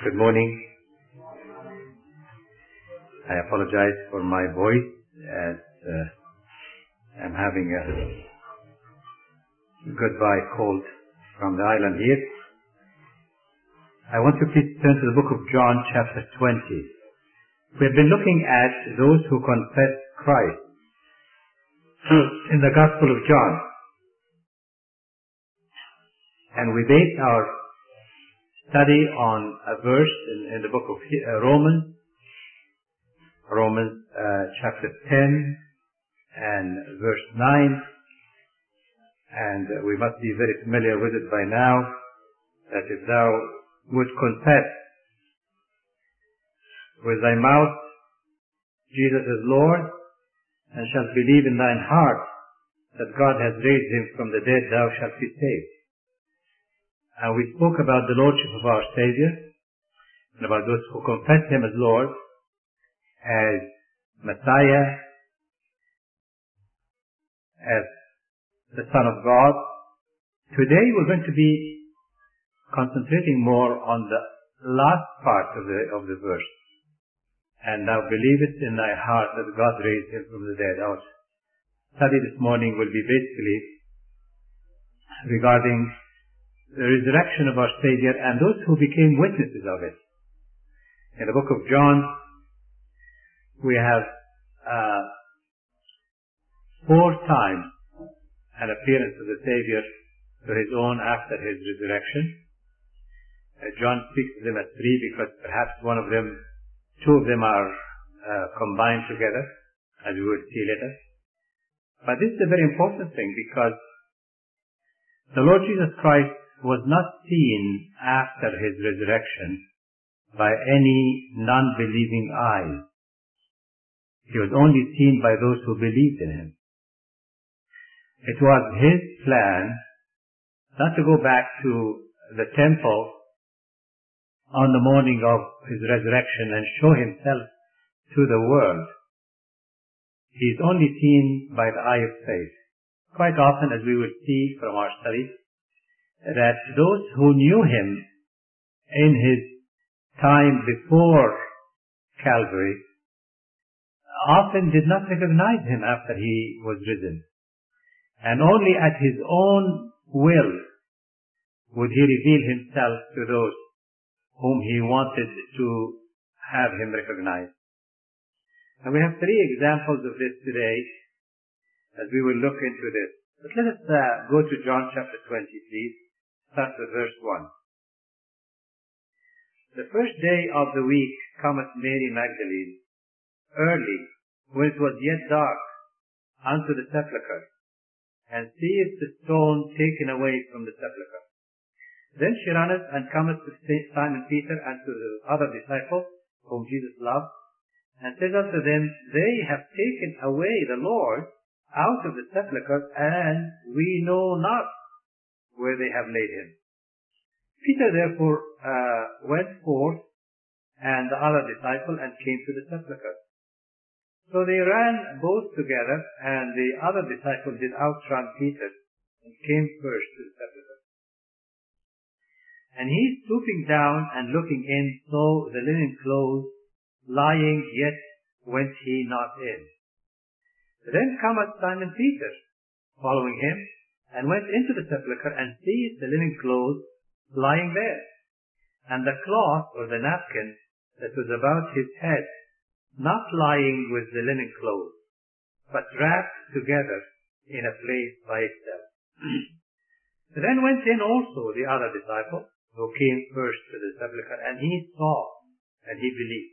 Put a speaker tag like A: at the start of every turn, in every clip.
A: Good morning. I apologize for my voice as I'm having a goodbye cold from the island here. I want to please turn to the book of John chapter 20. We have been looking at those who confess Christ in the Gospel of John. And we based our study on a verse in the book of Romans chapter 10 and verse 9. And we must be very familiar with it by now, that if thou would confess with thy mouth Jesus is Lord, and shalt believe in thine heart that God has raised him from the dead, thou shalt be saved. And we spoke about the Lordship of our Savior, and about those who confess him as Lord, as Messiah, as the Son of God. Today we're going to be concentrating more on the last part of the verse. And thou believest in thy heart that God raised him from the dead. Our study this morning will be basically regarding the resurrection of our Savior and those who became witnesses of it. In the book of John, we have 4 times an appearance of the Savior to his own after his resurrection. John speaks of them as 3 because perhaps 2 of them are combined together, as we will see later. But this is a very important thing because the Lord Jesus Christ was not seen after his resurrection by any non-believing eyes. He was only seen by those who believed in him. It was his plan not to go back to the temple on the morning of his resurrection and show himself to the world. He is only seen by the eye of faith. Quite often, as we will see from our studies, that those who knew him in his time before Calvary often did not recognize him after he was risen. And only at his own will would he reveal himself to those whom he wanted to have him recognize. And we have 3 examples of this today as we will look into this. But let us go to John chapter 20, please. Start with verse 1. The first day of the week cometh Mary Magdalene, early, when it was yet dark, unto the sepulchre, and seeth the stone taken away from the sepulchre. Then she runneth and cometh to Simon Peter and to the other disciple, whom Jesus loved, and says unto them, They have taken away the Lord out of the sepulchre, and we know not where they have laid him. Peter therefore went forth, and the other disciple, and came to the sepulchre. So they ran both together, and the other disciple did outrun Peter, and came first to the sepulchre. And he, stooping down and looking in, saw the linen clothes lying, yet went he not in. Then cometh Simon Peter, following him, and went into the sepulchre, and seeth the linen clothes lying there, and the cloth or the napkin that was about his head, not lying with the linen clothes, but wrapped together in a place by itself. Then went in also the other disciple, who came first to the sepulchre, and he saw, and he believed.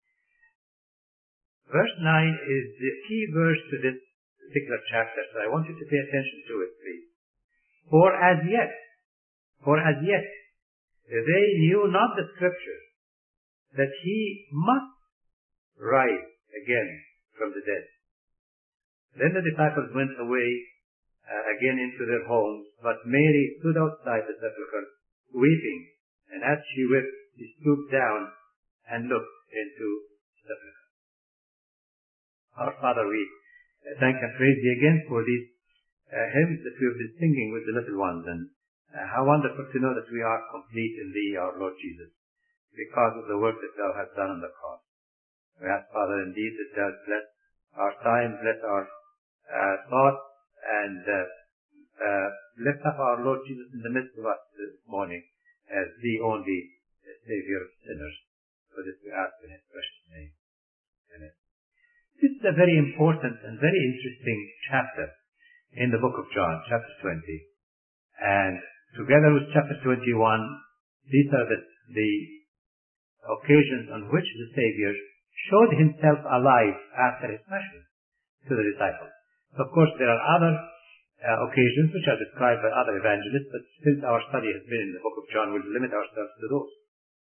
A: Verse 9 is the key verse to this particular chapter, so I want you to pay attention to it, please. For as yet, they knew not the Scripture, that he must rise again from the dead. Then the disciples went away again into their homes, but Mary stood outside the sepulchre, weeping, and as she wept, she stooped down and looked into the sepulchre. Our Father, we thank and praise Thee again for these hymns that we have been singing with the little ones, and how wonderful to know that we are complete in Thee, our Lord Jesus. because of the work that thou hast done on the cross. We ask, Father, indeed, that thou bless our time, bless our thoughts, and lift up our Lord Jesus in the midst of us this morning as the only Savior of sinners. For this we ask in His precious name. Amen. This is a very important and very interesting chapter in the book of John, chapter 20. And together with chapter 21, these are the occasions on which the Savior showed Himself alive after His passion to the disciples. Of course, there are other occasions which are described by other evangelists, but since our study has been in the book of John, we'll limit ourselves to those.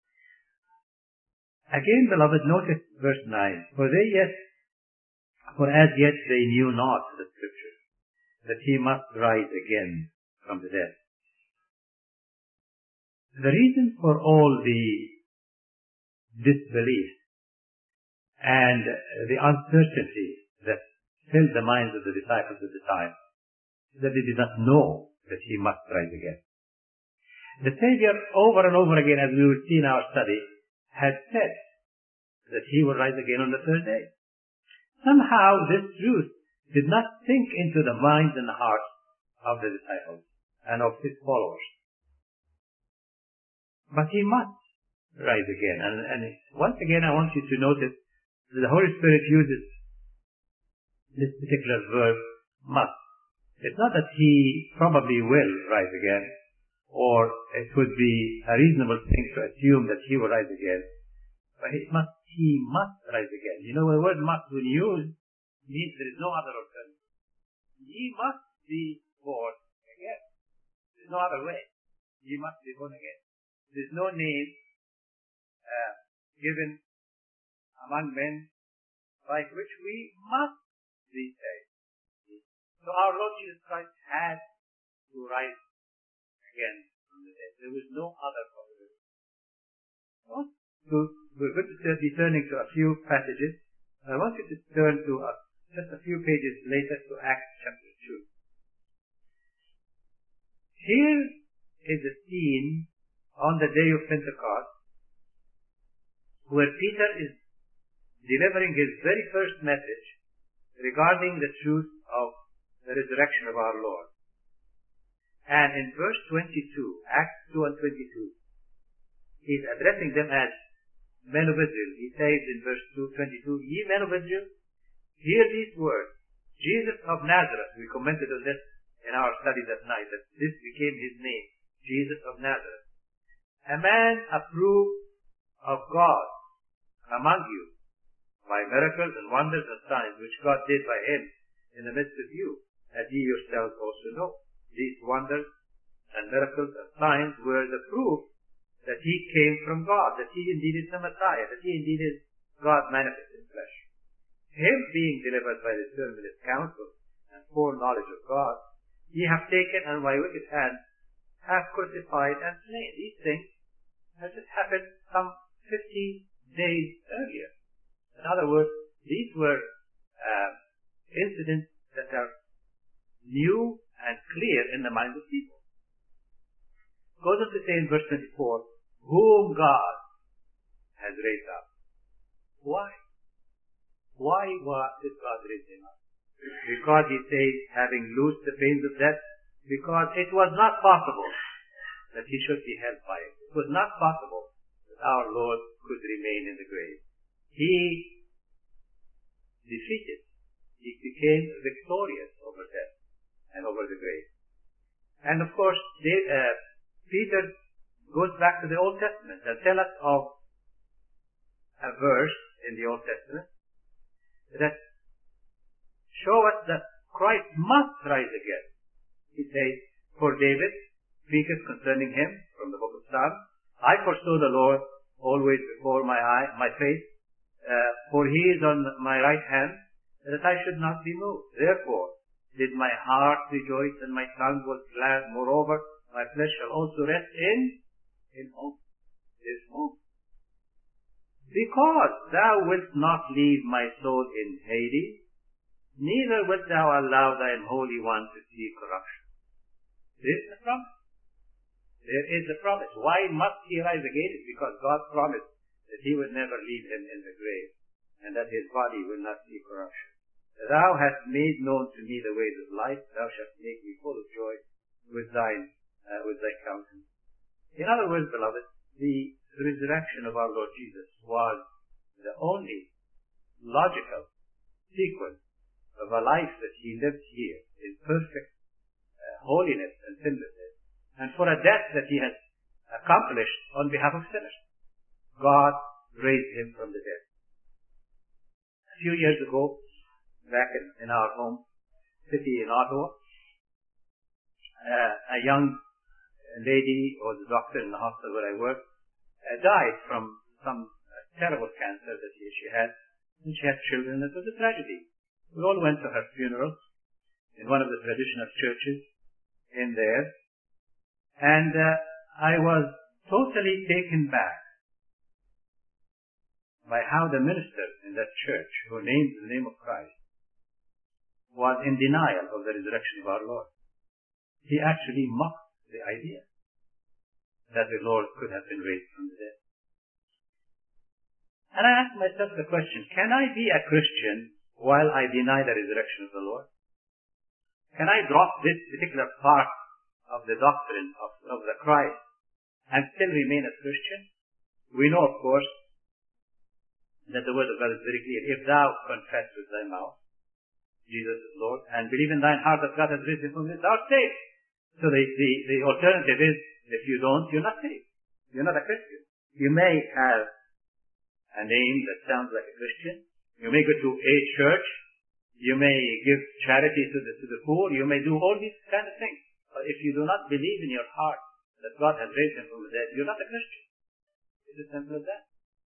A: Again, beloved, notice verse 9. For as yet they knew not the Scripture, that He must rise again from the dead. The reason for all the disbelief and the uncertainty that filled the minds of the disciples at the time is that they did not know that He must rise again. The Savior, over and over again, as we will see in our study, had said that He will rise again on the third day. Somehow this truth did not sink into the minds and the hearts of the disciples and of His followers. But He must rise again. And once again, I want you to notice that the Holy Spirit uses this particular verb, must. It's not that He probably will rise again, or it would be a reasonable thing to assume that He will rise again, but He must rise again. You know, the word must, when used, means there is no other alternative. He must be born again. There's no other way. He must be born again. There's no name given among men by which we must be saved. So our Lord Jesus Christ had to rise again from the dead. There was no other possibility. So we're going to be turning to a few passages. I want you to turn to just a few pages later to Acts chapter 2. Here is a scene on the day of Pentecost where Peter is delivering his very first message regarding the truth of the resurrection of our Lord. And in verse 22, Acts 2 and 22, he's addressing them as men of Israel. He says in verse 22, Ye men of Israel, hear these words. Jesus of Nazareth, we commented on this in our study that night, that this became His name, Jesus of Nazareth. A man approved of God among you by miracles and wonders and signs which God did by Him in the midst of you, as ye yourselves also know. These wonders and miracles and signs were the proof that He came from God, that He indeed is the Messiah, that He indeed is God manifest in flesh. Him being delivered by the determinate counsel and foreknowledge of God, ye have taken and by wicked hands have crucified and slain. These things have just happened some 50 days earlier. In other words, these were incidents that are new and clear in the minds of people. Goes on to say in verse 24, whom God has raised up. Why? Why did God raise Him up? Because He says, having loosed the pains of death, because it was not possible that He should be held by it. It was not possible that our Lord could remain in the grave. He defeated. He became victorious over death and over the grave. And of course, Peter goes back to the Old Testament and tells us of a verse in the Old Testament that show us that Christ must rise again. He says, for David speaketh concerning Him from the book of Psalms, I foresaw the Lord always before my face, for He is on my right hand, that I should not be moved. Therefore did my heart rejoice and my tongue was glad. Moreover, my flesh shall also rest in hope. There is hope. Because thou wilt not leave my soul in Hades, neither wilt thou allow thine Holy One to see corruption. This is the promise. There is a promise. Why must he rise again? It's because God promised that he would never leave him in the grave, and that his body will not see corruption. Thou hast made known to me the ways of life. Thou shalt make me full of joy with thy countenance. In other words, beloved, the resurrection of our Lord Jesus was the only logical sequence of a life that he lived here in perfect holiness and sinlessness, and for a death that he has accomplished on behalf of sinners. God raised him from the dead. A few years ago, back in our home city in Ottawa, a young lady who was a doctor in the hospital where I worked died from some terrible cancer that she had, and she had children. It was a tragedy. We all went to her funeral in one of the traditional churches in there, and I was totally taken back by how the minister in that church, who named the name of Christ, was in denial of the resurrection of our Lord. He actually mocked the idea that the Lord could have been raised from the dead. And I asked myself the question, can I be a Christian while I deny the resurrection of the Lord? Can I drop this particular part of the doctrine of the Christ and still remain a Christian? We know, of course, that the word of God is very clear. If thou confess with thy mouth Jesus is Lord and believe in thine heart that God has raised him from the dead, thou art saved. So the alternative is, if you don't, you're not saved. You're not a Christian. You may have a name that sounds like a Christian. You may go to a church. You may give charity to the poor. You may do all these kind of things. But if you do not believe in your heart that God has raised him from the dead, you're not a Christian. It's as simple as that.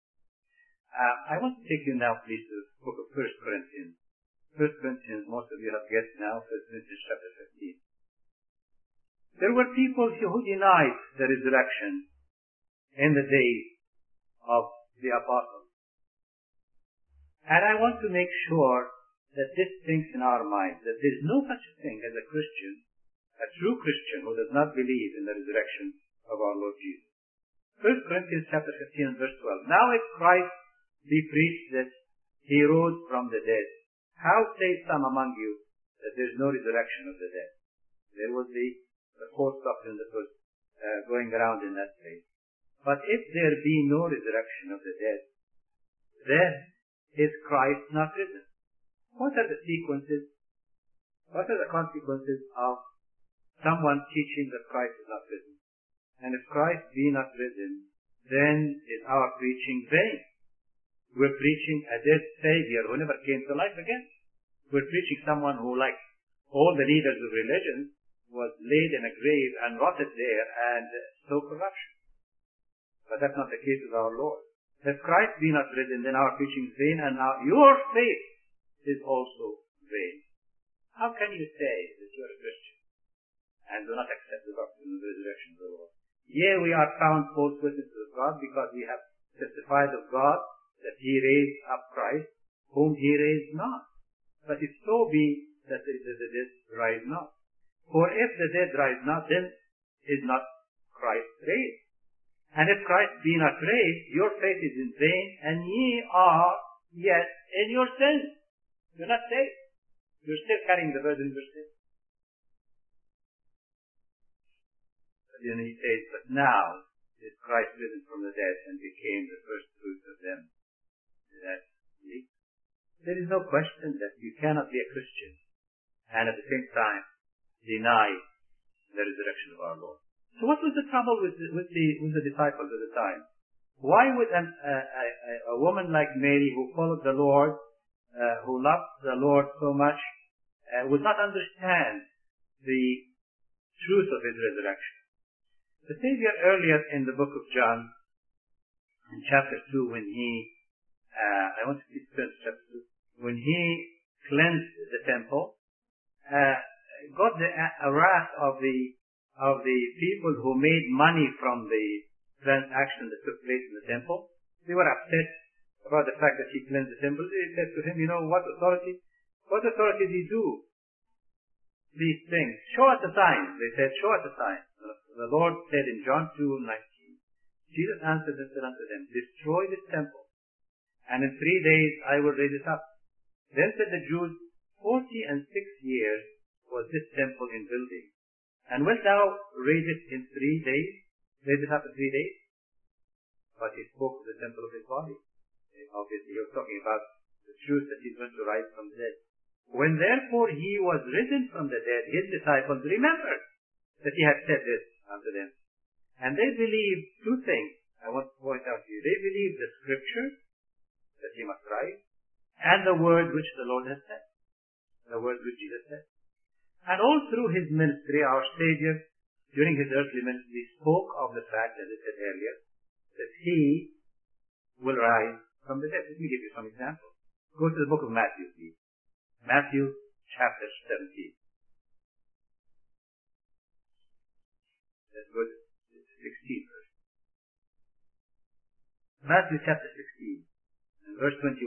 A: I want to take you now, please, to the book of 1 Corinthians. 1 Corinthians, most of you have guessed now, 1 Corinthians chapter 15. There were people who denied the resurrection in the days of the apostles. And I want to make sure that this thinks in our minds that there is no such a thing as a Christian, a true Christian who does not believe in the resurrection of our Lord Jesus. 1 Corinthians chapter 15 verse 12. Now if Christ be preached that he rose from the dead, how say some among you that there is no resurrection of the dead? There was the false doctrine that was going around in that place. But if there be no resurrection of the dead, then is Christ not risen? What are the sequences? What are the consequences of someone teaching that Christ is not risen? And if Christ be not risen, then is our preaching vain. We're preaching a dead Savior who never came to life again. We're preaching someone who, like all the leaders of religion, was laid in a grave and rotted there and saw corruption. But that's not the case with our Lord. If Christ be not risen, then our preaching is vain, and your faith is also vain. How can you say that you are a Christian and do not accept the doctrine of the resurrection of the Lord? Yea, we are found false witnesses of God, because we have testified of God that he raised up Christ, whom he raised not. But if so be that the dead rise not. For if the dead rise not, then is not Christ raised. And if Christ be not raised, your faith is in vain, and ye are yet in your sins. You're not saved. You're still carrying the burden of your sin. But then he says, but now is Christ risen from the dead and became the first fruits of them that believe. There is no question that you cannot be a Christian and at the same time deny the resurrection of our Lord. So what was the trouble with the disciples at the time? Why would a woman like Mary, who followed the Lord, who loved the Lord so much, would not understand the truth of his resurrection? The Savior, earlier in the book of John, in chapter 2, when he, I want to keep chapter 2, when he cleansed the temple, got the wrath of the people who made money from the transaction that took place in the temple. They were upset about the fact that he cleansed the temple. They said to him, what authority does he do these things? Show us a sign. They said, show us a sign. the Lord said in John 2:19, Jesus answered and said unto them, Destroy this temple, and in 3 days I will raise it up. Then said the Jews, 46 years was this temple in building, and wilt thou raise it in 3 days? Raise it up in 3 days? But he spoke of the temple of his body. Obviously he was talking about the truth that he's going to rise from the dead. When therefore he was risen from the dead, his disciples remembered that he had said this unto them. And they believed 2 things I want to point out to you. They believed the scripture, that he must rise, and the word which the Lord has said. The word which Jesus said. And all through his ministry, our Savior, during his earthly ministry, spoke of the fact, as I said earlier, that he will rise from the dead. Let me give you some examples. Go to the book of Matthew, please. Matthew chapter 17. Let's go to 16 first. Matthew chapter 16 and verse 21.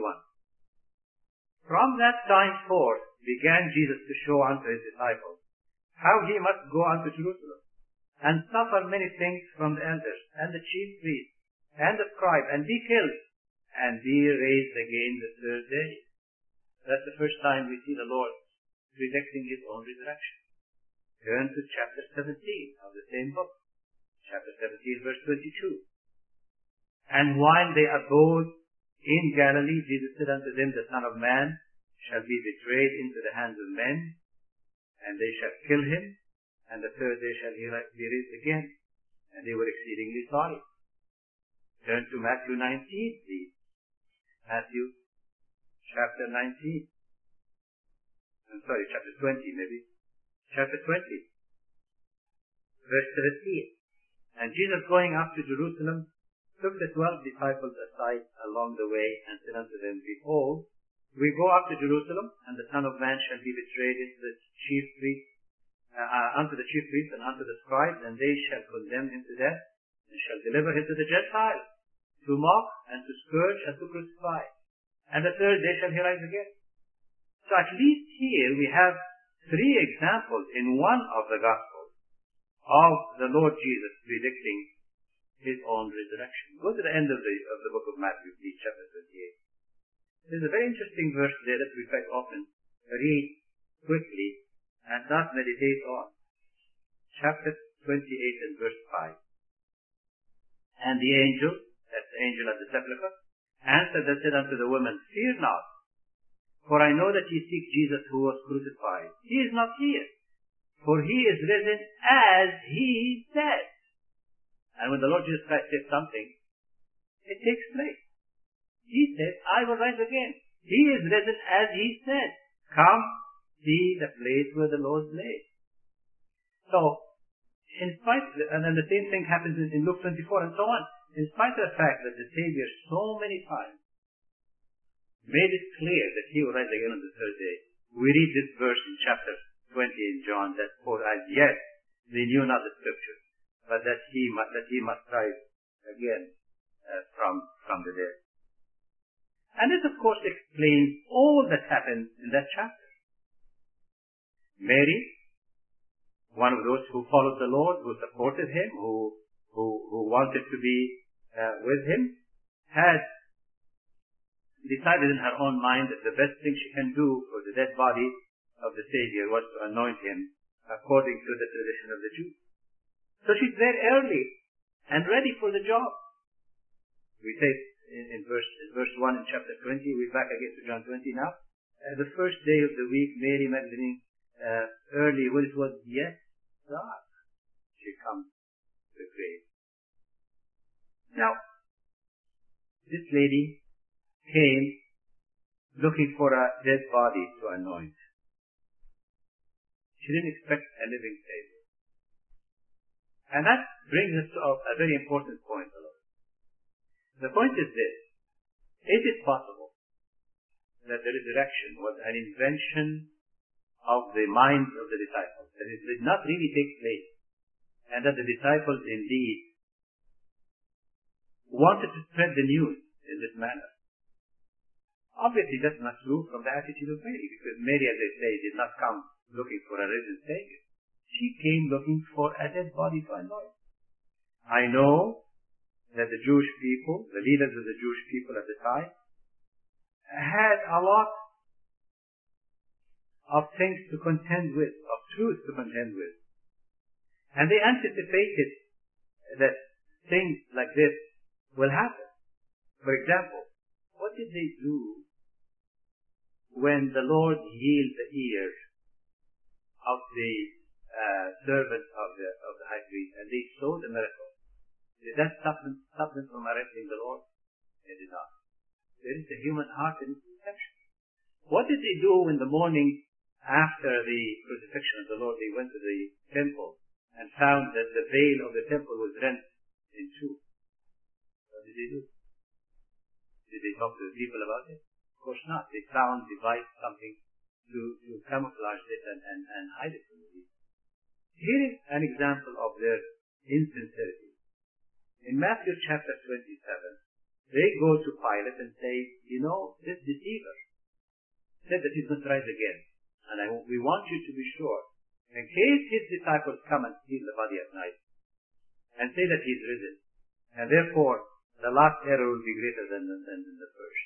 A: From that time forth began Jesus to show unto his disciples how he must go unto Jerusalem, and suffer many things from the elders, and the chief priests, and the scribes, and be killed, and be raised again the 3rd day. That's the first time we see the Lord predicting his own resurrection. Turn to chapter 17 of the same book. Chapter 17, verse 22. And while they abode in Galilee, Jesus said unto them, The Son of Man shall be betrayed into the hands of men, and they shall kill him, and the 3rd day shall he be raised again. And they were exceedingly sorry. Turn to Matthew 19, please. Matthew chapter 19. I'm sorry, chapter 20 maybe. Chapter 20, verse 17. And Jesus going up to Jerusalem took the 12 disciples aside along the way and said unto them, Behold, we go up to Jerusalem, and the Son of Man shall be betrayed into the chief priests, unto the chief priests and unto the scribes, and they shall condemn him to death, and shall deliver him to the Gentiles, to mock, and to scourge, and to crucify. And the 3rd day shall he rise again. So at least here we have 3 examples in one of the Gospels of the Lord Jesus predicting his own resurrection. Go to the end of the book of Matthew, please, chapter 28. There's a very interesting verse there that we quite often read quickly and not meditate on. Chapter 28 and verse 5. And the angel, that's the angel at the sepulchre, answered and said unto the woman, Fear not, for I know that ye seek Jesus who was crucified. He is not here, for he is risen as he said. And when the Lord Jesus Christ says something, it takes place. He said, I will rise again. He is risen as he said. Come, see the place where the Lord lay. So, in spite, and then the same thing happens in Luke 24 and so on. In spite of the fact that the Savior so many times made it clear that he will rise again on the 3rd day, we read this verse in chapter 20 in John, that for as yet they knew not the scripture, but that he must rise again from the dead. And this, of course, explains all that happened in that chapter. Mary, one of those who followed the Lord, who supported him, who wanted to be with him, had decided in her own mind that the best thing she can do for the dead body of the Savior was to anoint him according to the tradition of the Jews. So she's there early and ready for the job. We say in verse 1 in chapter 20, we're back again to John 20 now. The first day of the week, Mary Magdalene, early when it was yet dark, she comes to the grave. Now, this lady came looking for a dead body to anoint. She didn't expect a living Savior. And that brings us to a very important point. The point is this: is it possible that the resurrection was an invention of the minds of the disciples, that it did not really take place, and that the disciples indeed wanted to spread the news in this manner? Obviously that's not true from the attitude of Mary, because Mary, as they say, did not come looking for a risen Savior. She came looking for a dead body to anoint. I know that the Jewish people, the leaders of the Jewish people at the time, had a lot of things to contend with, of truth to contend with. And they anticipated that things like this will happen. For example, what did they do when the Lord healed the ear of the servant of the high priest, and they saw the miracle? Did that stop them from arresting the Lord? They did not. There is the human heart in its deception. What did they do in the morning after the crucifixion of the Lord? They went to the temple and found that the veil of the temple was rent in two. What did they do? Did they talk to the people about it? Of course not. They devised something to camouflage it and hide it from the people. Here is an example of their insincerity. In Matthew chapter 27, they go to Pilate and say, this deceiver said that he's going to rise again. And we want you to be sure, in case his disciples come and steal the body at night and say that he's risen, and therefore the last error will be greater than the first.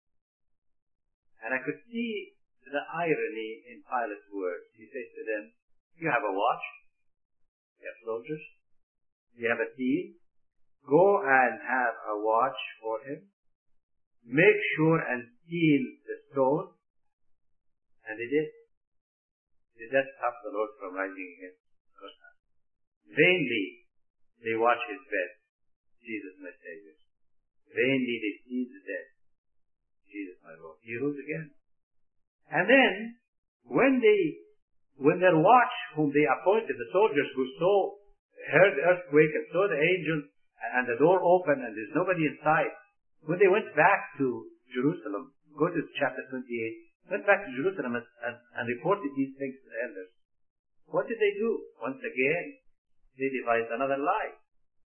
A: And I could see the irony in Pilate's words. He says to them, you have a watch, you have soldiers, you have a team, go and have a watch for him, make sure and steal the stone. And they did. Did that stop the Lord from rising again? Of course not. Vainly they watch his bed, Jesus my Savior. Vainly they see the dead, Jesus my Lord. He rose again. And then, when their watch, whom they appointed, the soldiers who heard the earthquake and saw the angel and the door open and there's nobody inside, when they went back to Jerusalem, go to chapter 28, went back to Jerusalem and reported these things to the elders. What did they do? Once again, they devised another lie.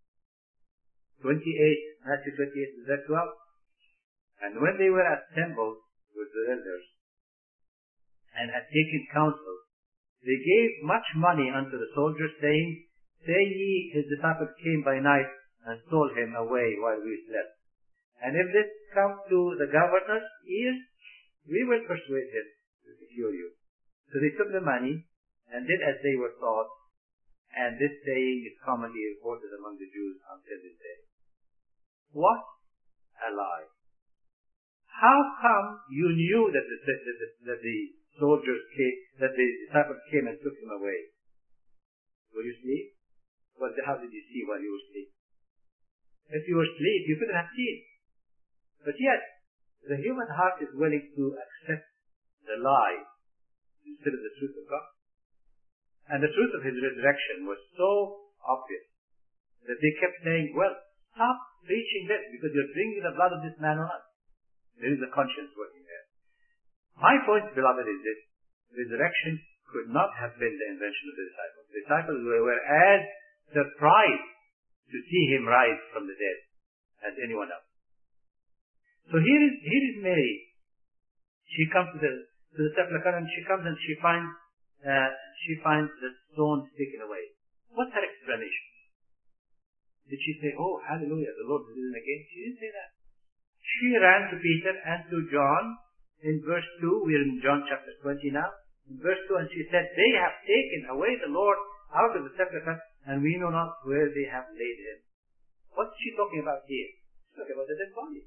A: Matthew 28, verse 12. And when they were assembled with the elders and had taken counsel, they gave much money unto the soldiers, saying, say ye, his disciples came by night and stole him away while we slept. And if this come to the governor's ears, we will persuade him to secure you. So they took the money and did as they were taught, and this saying is commonly reported among the Jews until this day. What a lie! How come you knew that the soldiers came, that the disciples came and took him away? Were you asleep? Well, how did you see while you were asleep? If you were asleep, you couldn't have seen. But yet, the human heart is willing to accept the lie instead of the truth of God. And the truth of his resurrection was so obvious that they kept saying, well, stop preaching this because you're bringing the blood of this man on us. There is a conscience working there. My point, beloved, is this. Resurrection could not have been the invention of the disciples. The disciples were as surprised to see him rise from the dead as anyone else. So here is Mary. She comes to the sepulchre and she comes and she finds the stone taken away. What's her explanation? Did she say, oh, hallelujah, the Lord is risen again? She didn't say that. She ran to Peter and to John in verse 2. We're in John chapter 20 now. In verse 2, and she said, they have taken away the Lord out of the sepulchre, and we know not where they have laid him. What's she talking about here? She's talking about the dead body.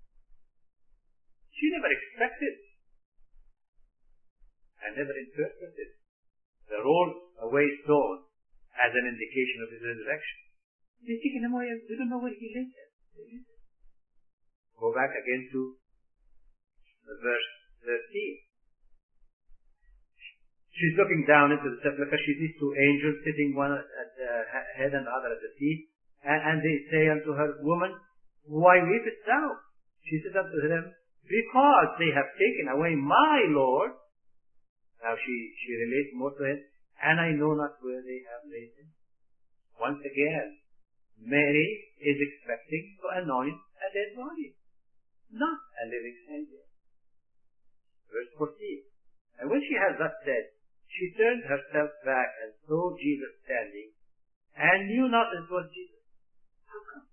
A: She never expected and never interpreted the rolled away stone as an indication of his resurrection. They've taken him away and we don't know where he lives. Go back again to verse 13. She's looking down into the sepulchre. She sees two angels sitting, one at the head and the other at the feet. And they say unto her, woman, why weepest thou? She said unto them, because they have taken away my Lord. Now she relates more to him. And I know not where they have laid him. Once again, Mary is expecting to anoint a dead body, not a living Savior. Verse 14. And when she has thus said, she turned herself back and saw Jesus standing and knew not it was Jesus. How come?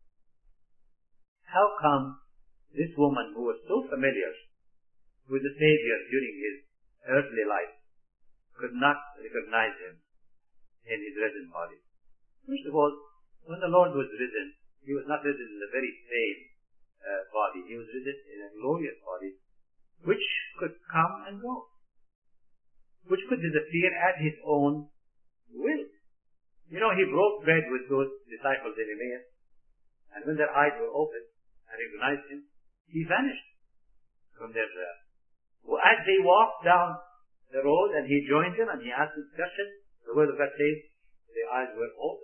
A: How come this woman who was so familiar with the Savior during his earthly life could not recognize him in his risen body? First of all, when the Lord was risen, he was not risen in the very same body. He was risen in a glorious body which could come and go, which could disappear at his own will. You know, he broke bread with those disciples in Emmaus, and when their eyes were opened and recognized him, he vanished from their as they walked down the road and he joined them and he asked them questions, the word of God says their eyes were opened.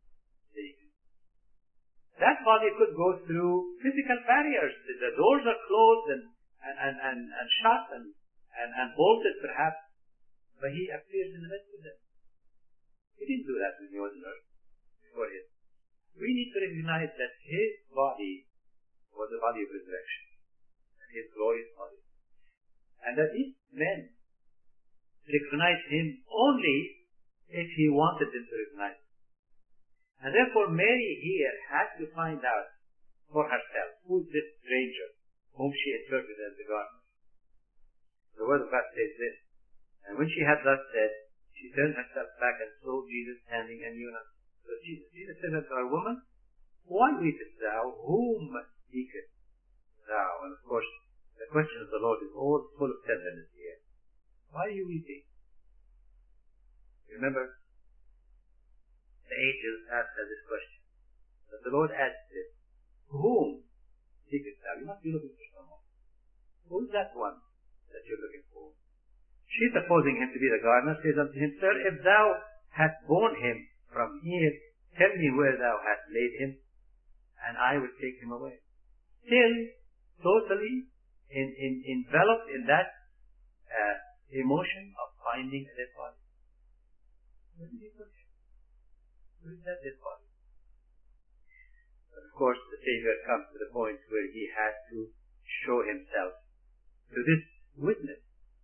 A: That body could go through physical barriers. The doors are closed and shut and bolted perhaps, but he appears in the midst of them. He didn't do that when he was on earth before him. We need to recognize that his body was the body of resurrection, his glorious body, and that these men recognized him only if he wanted them to recognize him. And therefore Mary here had to find out for herself who is this stranger whom she interpreted as the gardener. The word of God says this, and when she had thus said, she turned herself back and saw Jesus standing and knew not. So Jesus said unto her, Woman, why weepest thou? Whom seekest thou? And of course, the question of the Lord is all full of tenderness here. Why are you weeping? Remember, the angels asked her this question. But the Lord asked it, Whom seekest thou? You must be looking for someone. Who is that one that you're looking for? She, supposing him to be the gardener, says unto him, Sir, if thou hast borne him from here, tell me where thou hast laid him, and I will take him away. Still, totally enveloped in that emotion of finding a dead body. Where did he put him? Where is that dead body? But of course, the Savior comes to the point where he has to show himself to this witness,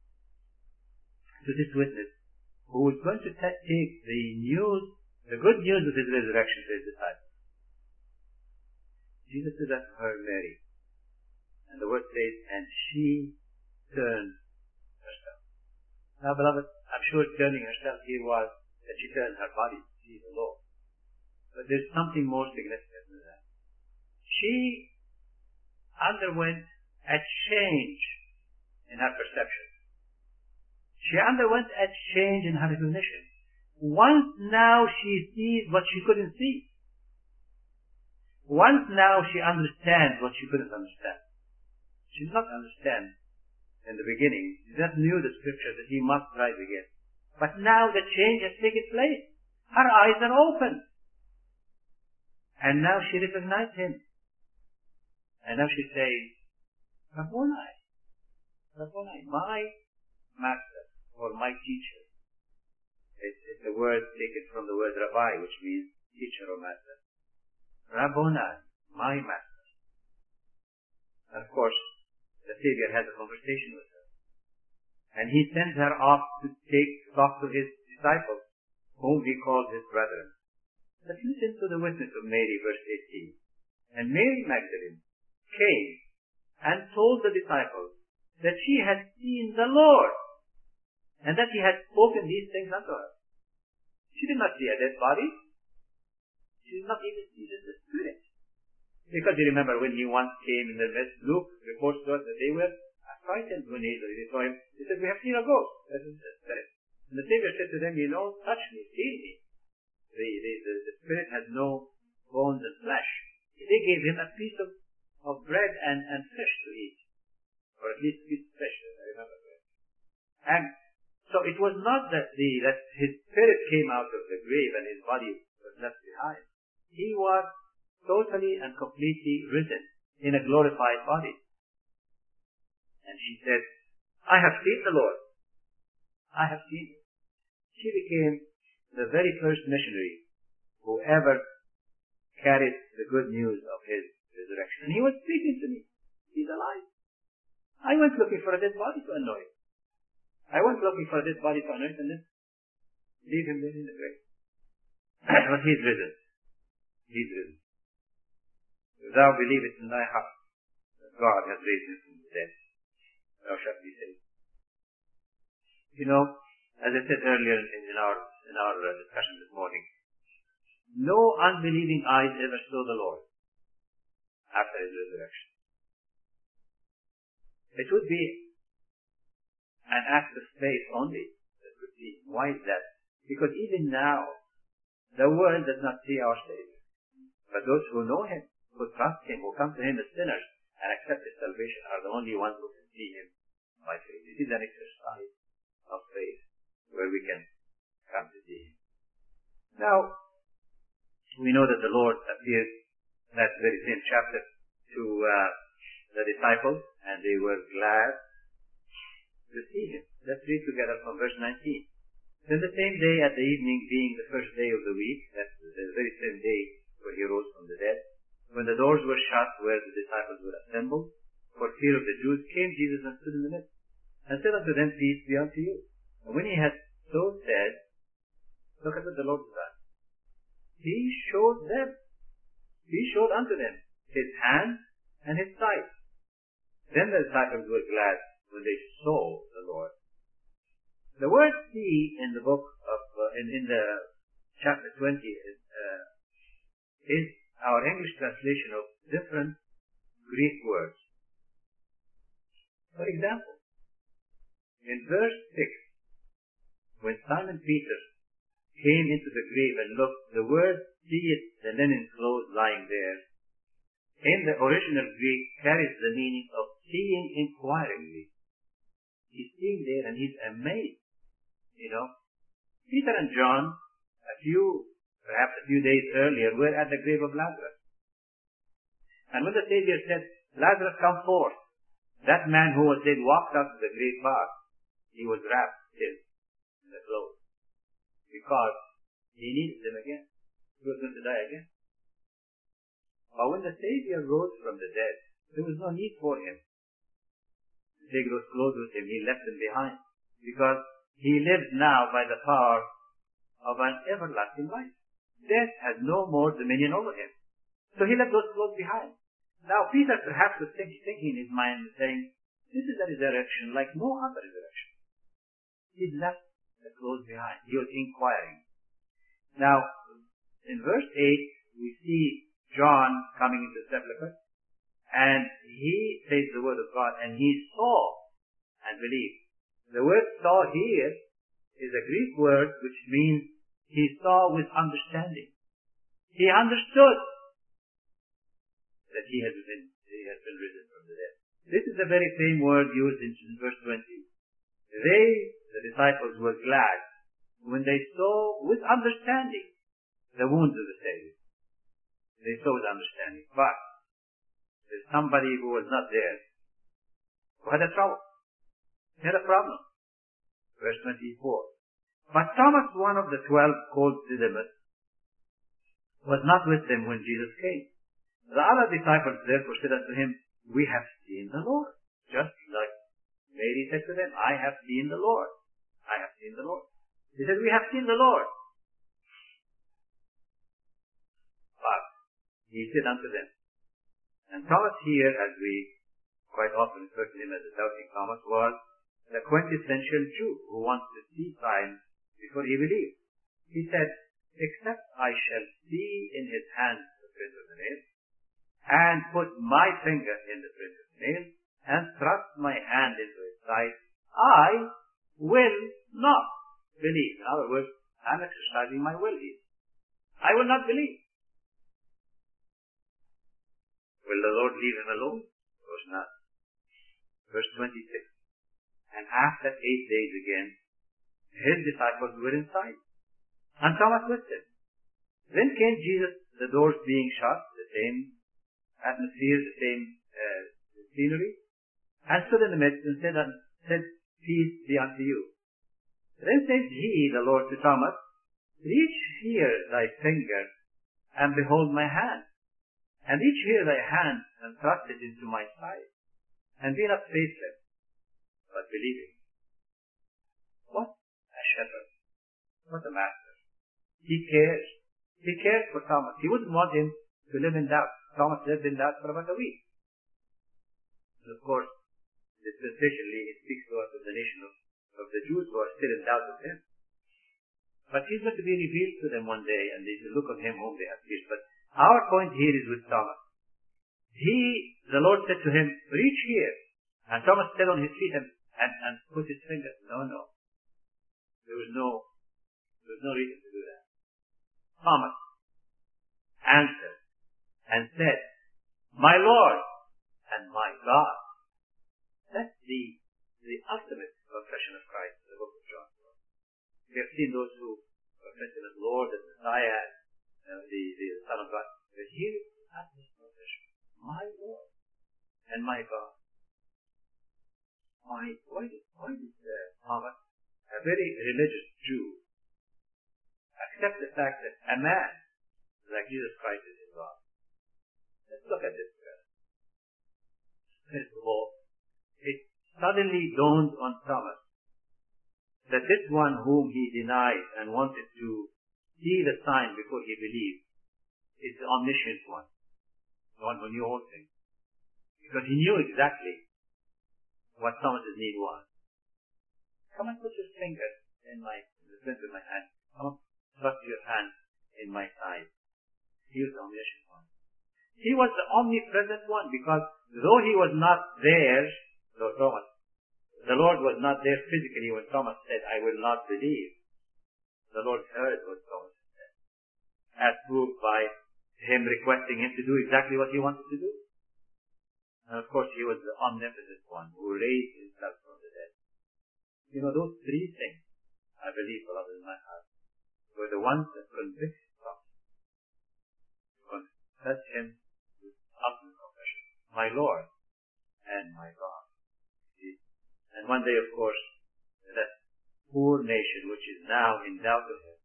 A: who is going to take the good news of his resurrection to his disciples. Jesus said unto her, Mary. And the word says, and she turned herself. Now, beloved, I'm sure turning herself here was that she turned her body to see the Lord. But there's something more significant than that. She underwent a change in her perception. She underwent a change in her recognition. Once now she sees what she couldn't see. Once now she understands what she couldn't understand. She did not understand in the beginning. She just knew the scripture that he must rise again. But now the change has taken place. Her eyes are open. And now she recognized him. And now she says, Rabboni, Rabboni, my master or my teacher. It's a word taken from the word rabbi, which means teacher or master. Rabboni, my master. And of course, the Savior has a conversation with her. And he sends her off to talk to his disciples, whom he calls his brethren. But listen to the witness of Mary, verse 18. And Mary Magdalene came and told the disciples that she had seen the Lord, and that he had spoken these things unto her. She did not see a dead body. She did not even see the Spirit. Because you remember when he once came in the midst, Luke reports to us that they were frightened when they saw him. They said, we have seen a ghost. That is the Spirit. And the Savior said to them, you know, touch me, see me. The Spirit has no bones and flesh. They gave him a piece of bread and fish to eat. Or at least a piece of fish, as I remember. And so it was not that his spirit came out of the grave and his body was left behind. He was totally and completely risen in a glorified body. And she said, I have seen the Lord. I have seen him. She became the very first missionary who ever carried the good news of his resurrection. And he was speaking to me. He's alive. I went looking for a dead body to anoint. I went looking for this body to anoint and then leave him there in the grave. But he's risen. He's risen. If thou believest in thy heart that God has raised him from the dead, thou shalt be saved. You know, as I said earlier in our discussion this morning, no unbelieving eyes ever saw the Lord after his resurrection. It would be an act of faith only that could see. Why is that? Because even now, the world does not see our Savior. But those who know him, who trust him, who come to him as sinners and accept his salvation are the only ones who can see him by faith. It is an exercise of faith where we can come to see him. Now, we know that the Lord appeared that very same chapter to the disciples, and they were glad to see him. Let's read together from verse 19. Then the same day at the evening, being the first day of the week, that's the very same day where he rose from the dead, when the doors were shut where the disciples were assembled, for fear of the Jews, came Jesus and stood in the midst, and said unto them, Peace be unto you. And when he had so said, look at what the Lord did. He showed unto them his hand and his side. Then the disciples were glad when they saw the Lord. The word see in the book of, in the chapter 20 is our English translation of different Greek words. For example, in verse 6, when Simon Peter came into the grave and looked, the word seeth the linen clothes lying there, in the original Greek carries the meaning of seeing inquiringly. He's seeing there and he's amazed. You know, Peter and John, perhaps a few days earlier, were at the grave of Lazarus. And when the Savior said, Lazarus, come forth, that man who was dead walked out to the grave path. He was wrapped still in the clothes because he needed them again. He was going to die again. But when the Savior rose from the dead, there was no need for him to take those clothes with him. He left them behind because he lives now by the power of an everlasting life. Death has no more dominion over him. So he left those clothes behind. Now Peter perhaps was thinking in his mind, saying, this is a resurrection like no other resurrection. He left the clothes behind. He was inquiring. Now, in verse 8, we see John coming into the sepulchre, and he says the word of God, and he saw and believed. The word saw here is a Greek word which means he saw with understanding. He understood that he has been risen from the dead. This is the very same word used in verse 20. They, the disciples, were glad when they saw with understanding the wounds of the Savior. They saw with understanding. But there's somebody who was not there, who had a trouble. He had a problem. Verse 24. But Thomas, one of the 12, called Didymus, was not with them when Jesus came. The other disciples therefore said unto him, We have seen the Lord. Just like Mary said to them, I have seen the Lord. I have seen the Lord. He said, We have seen the Lord. But he said unto them, and Thomas here, as we quite often refer to him as the doubting Thomas, was the quintessential Jew who wants to see signs before he believes. He said, Except I shall see in his hands the print of the nail, and put my finger in the print of the nail, and thrust my hand into his side, I will not believe. In other words, I'm exercising my will here. I will not believe. Will the Lord leave him alone? Of course not. Verse 26. And after 8 days again, his disciples were inside, and Thomas with them. Then came Jesus, the doors being shut, the same atmosphere, the same scenery, and stood in the midst and said, Peace be unto you. Then said he, the Lord, to Thomas, Reach here thy finger, and behold my hand. And reach here thy hand, and thrust it into my side. And be not faithless, but believing. What a shepherd. What a master. He cares. He cares for Thomas. He wouldn't want him to live in doubt. Thomas lived in doubt for about a week. And of course, especially it speaks to us of the nation of the Jews who are still in doubt of him. But he's going to be revealed to them one day, and they will look on him whom they have pierced. But our point here is with Thomas. The Lord said to him, reach here. And Thomas stood on his feet and put his finger. No. There was no reason to do that. Thomas answered and said, my Lord and my God. That's the ultimate confession of Christ in the book of John. We have seen those who confess him as Lord and Messiah, the Son of God. But here is the ultimate confession. My Lord and my God. Why did Thomas, a very religious Jew, accept the fact that a man like Jesus Christ is his God? Let's look at this first. First of all, it suddenly dawned on Thomas that this one whom he denied and wanted to see the sign before he believed is the omniscient one, the one who knew all things. Because he knew exactly what Thomas's need was. Come and put your finger in the center of my hand. Come and thrust your hand in my side. He was the omniscient one. He was the omnipresent one, because though he was not there, though Thomas, the Lord was not there physically when Thomas said, I will not believe. The Lord heard what Thomas said, as proved by him requesting him to do exactly what he wanted to do. And of course, he was the omnipotent one who raised himself from the dead. You know, those three things, I believe, beloved, in my heart, were the ones that convicted Thomas. Confess him with ultimate confession. My Lord and my God. And one day, of course, that poor nation which is now in doubt of him,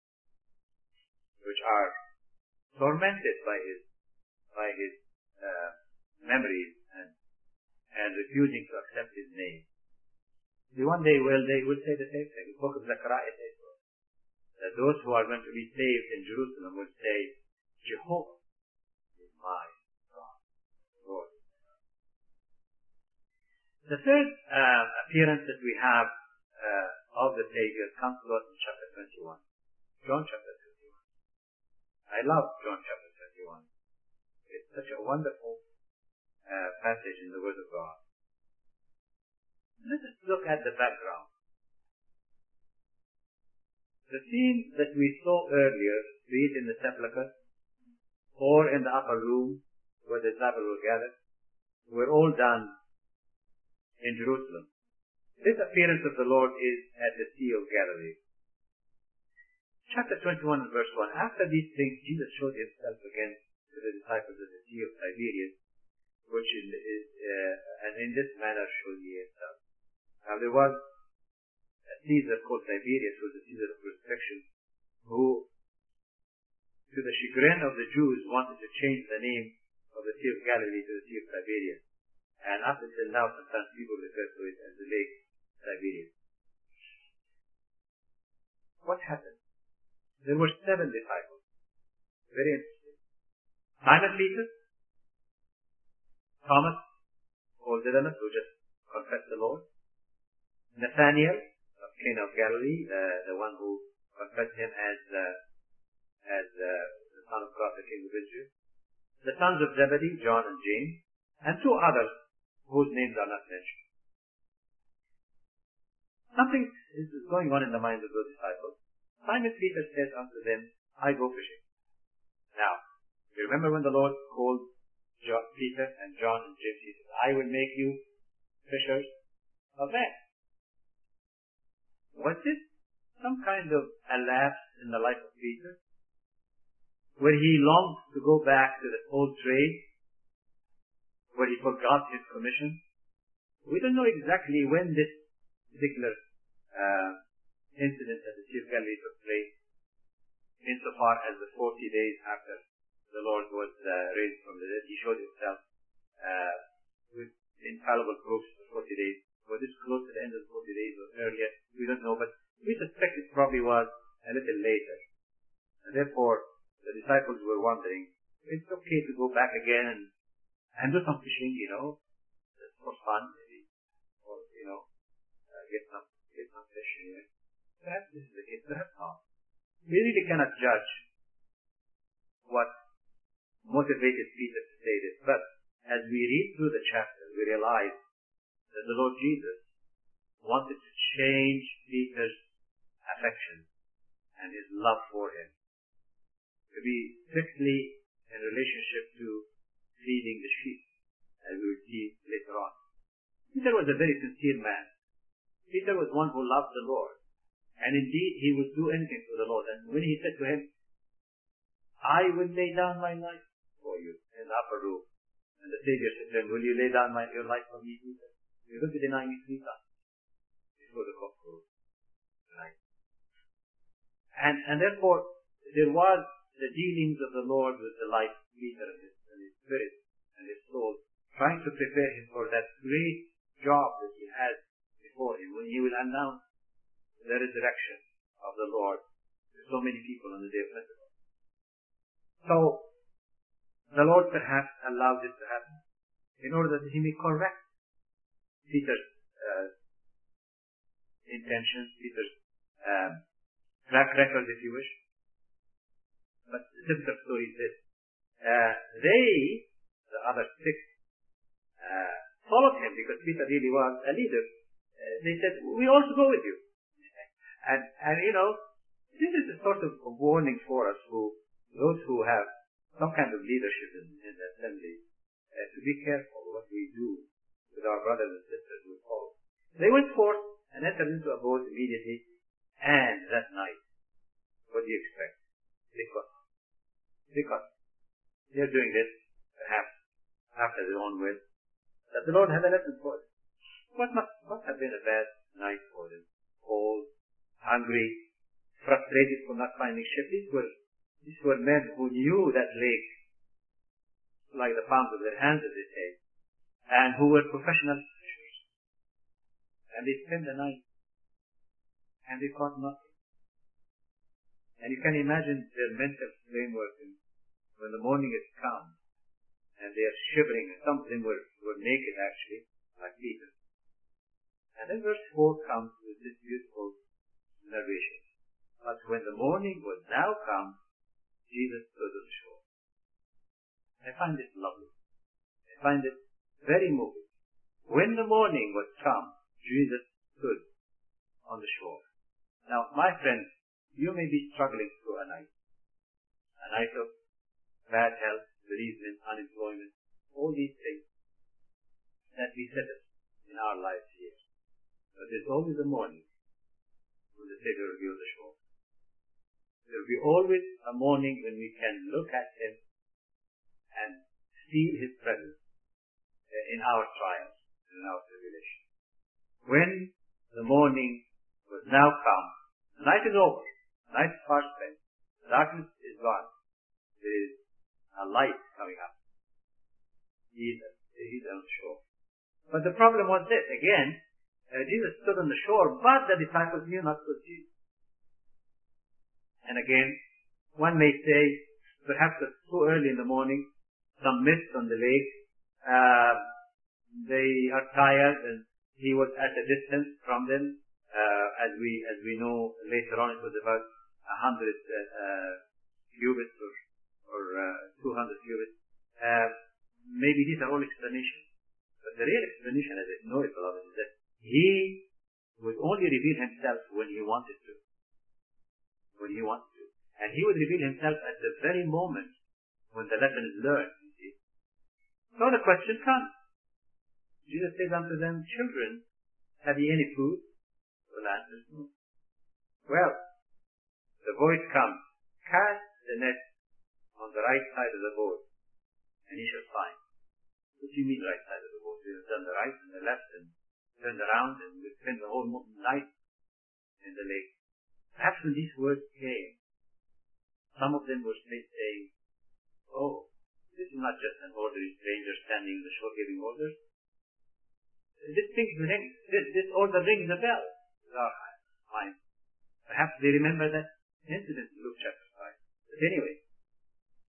A: which are tormented by his memories and refusing to accept his name. One day they will say the same thing. The book of Zechariah says so. That those who are going to be saved in Jerusalem will say, Jehovah is my God. Lord. The third appearance that we have of the Savior comes to us in chapter 21. John chapter 21. I love John chapter 21. It's such a wonderful passage in the Word of God. Let us look at the background. The scene that we saw earlier, be it in the sepulchre or in the upper room where the disciples were gathered, were all done in Jerusalem. This appearance of the Lord is at the Sea of Galilee. Chapter 21 verse 1. After these things, Jesus showed himself again to the disciples at the Sea of Tiberias, which and in this manner showed he himself. Now there was a Caesar called Tiberius, who was the Caesar of crucifixion, who, to the chagrin of the Jews, wanted to change the name of the Sea of Galilee to the Sea of Tiberias. And up until now, sometimes people refer to it as the Lake Tiberias. What happened? There were 7 disciples. Very interesting. Simon Peter, Thomas, called Didymus, who just confessed the Lord. Nathanael, of Cana of Galilee, the one who confessed him as the Son of God, the King of Israel. The sons of Zebedee, John and James, and 2 others whose names are not mentioned. Something is going on in the minds of those disciples. Simon Peter said unto them, I go fishing. Now, you remember when the Lord called Peter and John and James, he said, I will make you fishers of men. Was this some kind of a lapse in the life of Peter, where he longed to go back to the old trade, where he forgot his commission? We don't know exactly when this particular incident at the Sea of Galilee took place, insofar as the 40 days after the Lord was raised from the dead. He showed himself with infallible proofs for 40 days. Was this close to the end of the 40 days or earlier? We don't know. probably was a little later. And therefore, the disciples were wondering, it's okay to go back again and do some fishing, just for fun, maybe, or, get some fish. Perhaps this is the case, perhaps not. We really cannot judge what motivated Peter to say this, but as we read through the chapter, we realize that the Lord Jesus wanted to change Peter's affection and his love for him to be strictly in relationship to feeding the sheep, as we will see later on. Peter was a very sincere man. Peter was one who loved the Lord, and indeed he would do anything for the Lord. And when he said to him, I will lay down my life for you in the upper room, and the Savior said to him, will you lay down your life for me, Peter? You're going to deny me 3 times before the cock crows. Right? And therefore, there was the dealings of the Lord with the life of Peter and his spirit and his soul, trying to prepare him for that great job that he has before him when he will announce the resurrection of the Lord to so many people on the day of Pentecost. So, the Lord perhaps allowed this to happen in order that he may correct Peter's intentions, Peter's track record, if you wish. But the typical story is this. The other 6, followed him because Peter really was a leader. They said, we also go with you. And this is a sort of a warning for us, those who have some kind of leadership in the assembly, to be careful what we do with our brothers and sisters who follow. They went forth and entered into a boat immediately, and that night, what do you expect? Because they're doing this, perhaps, after their own will, that the Lord had a lesson for them. What must have been a bad night for them? Cold, hungry, frustrated for not finding ship. These were men who knew that lake like the palms of their hands, as they say, and who were professional fishers. And they spent the night, and they caught nothing. And you can imagine their mental framework when the morning has come, and they are shivering, and some of them were naked actually, like Peter. And then verse 4 comes with this beautiful narration. But when the morning was now come, Jesus stood on the shore. I find this lovely. I find it very moving. When the morning was come, Jesus stood on the shore. Now, my friends, you may be struggling through a night of bad health, bereavement, unemployment, all these things that beset us in our lives here. But there's always a morning when the Savior will be on the shore. There will be always a morning when we can look at Him and feel His presence in our trials and in our tribulation. When the morning was now come, the night is over, the night is far spent, darkness is gone, there is a light coming up. He's on the shore. But the problem was this, again, Jesus stood on the shore, but the disciples knew not to Jesus. And again, one may say, perhaps it's too early in the morning, some mist on the lake, they are tired, and he was at a distance from them. As we know later on, it was about 100 cubits or 200 cubits. Maybe these are all explanations. But the real explanation, as I know it, beloved, is that he would only reveal himself when he wanted to. When he wanted to. And he would reveal himself at the very moment when the lesson is learned, you see. So the question comes. Jesus says unto them, children, have ye any food? The answer is no. Well, the voice comes, cast the net on the right side of the boat, and ye shall find. What do you mean right side of the boat? We have done the right and the left and turned around, and we spent the whole night in the lake. Perhaps when these words came, some of them were saying, oh, this is not just an ordinary stranger standing in the shore giving orders. This order rings a bell in our mind. Perhaps they remember that incident in Luke chapter 5. But anyway,